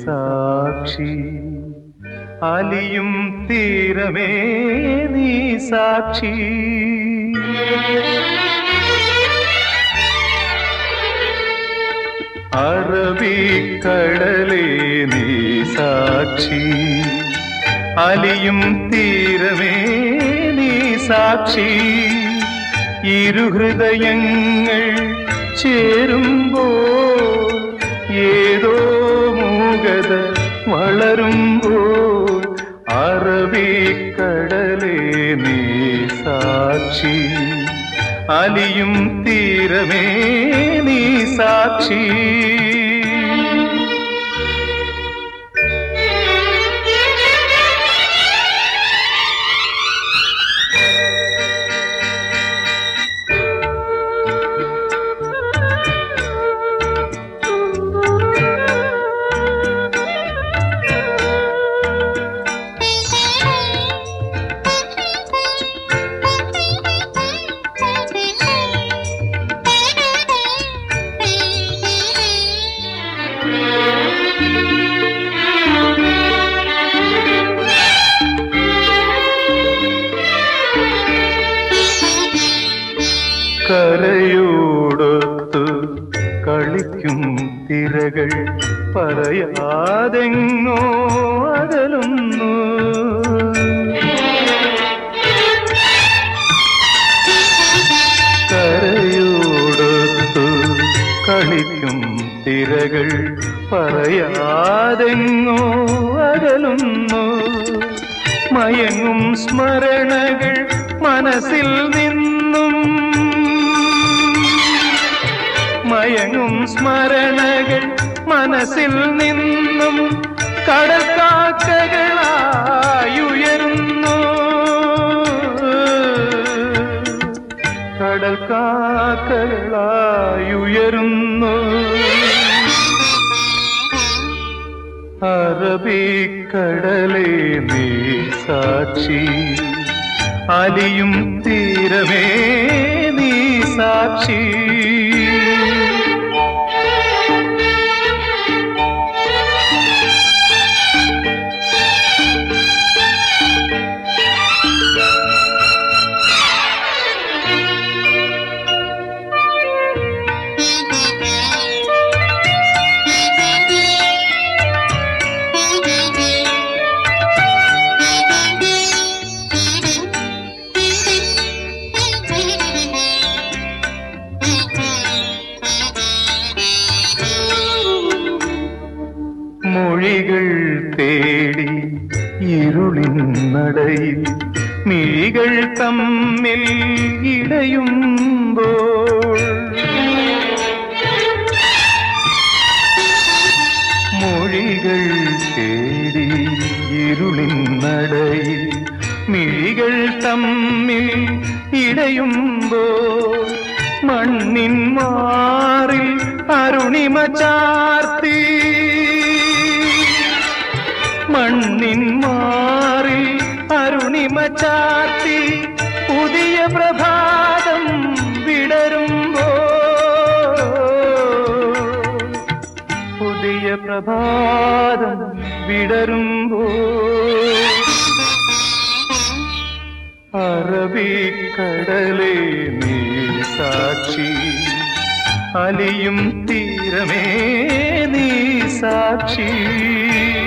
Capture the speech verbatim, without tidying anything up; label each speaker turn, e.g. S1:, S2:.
S1: സാക്ഷി, അലിയും തീരമേ നീ സാക്ഷി. അറബിക്കടലേ നീ സാക്ഷി, അലിയും തീരമേ നീ സാക്ഷി. ഇരുഹൃദയങ്ങൾ ചേരുമ്പോൾ ഏതോ മൂകത വളരുമ്പോൾ അറബിക്കടലേ നീ സാക്ഷി, അലിയും തീരമേ നീ സാക്ഷി. കരയോടൊത്തു കളിക്കും തിരകൾ പറയാതെങ്ങോ അകലുന്നു. കരയോടൊത്തു കളിക്കും തിരകൾ പറയാതെങ്ങോ അകലുന്നു. മയങ്ങും സ്മരണകൾ മനസ്സിൽ നിന്നും, മയങ്ങും സ്മരണകൾ മനസ്സിൽ നിന്നും കടൽക്കാക്കകളായുയരുന്നു. കടൽക്കാക്കകളായുയരുന്നു. അറബിക്കടലേ നീ സാക്ഷി, അലിയും തീരമേ നീ സാക്ഷി. മൊഴികൾ തേടി ഇരുളിൻ നടയിൽ മിഴികൾ തമ്മിൽ ഇടയുമ്പോൾ, മൊഴികൾ തേടി ഇരുളിൻ നടയിൽ മിഴികൾ തമ്മിൽ ഇടയുമ്പോൾ മണ്ണിൻ മാറിൽ അരുണിമ ചാർത്തി, മണ്ണിൻ മാറിൽ അരുണിമ ചാർത്തി പുതിയ പ്രഭാതം വിടരുമ്പോൾ, പുതിയ പ്രഭാതം വിടരുമ്പോൾ അറബിക്കടലേ നീ സാക്ഷി, അലിയും തീരമേ നീ സാക്ഷി.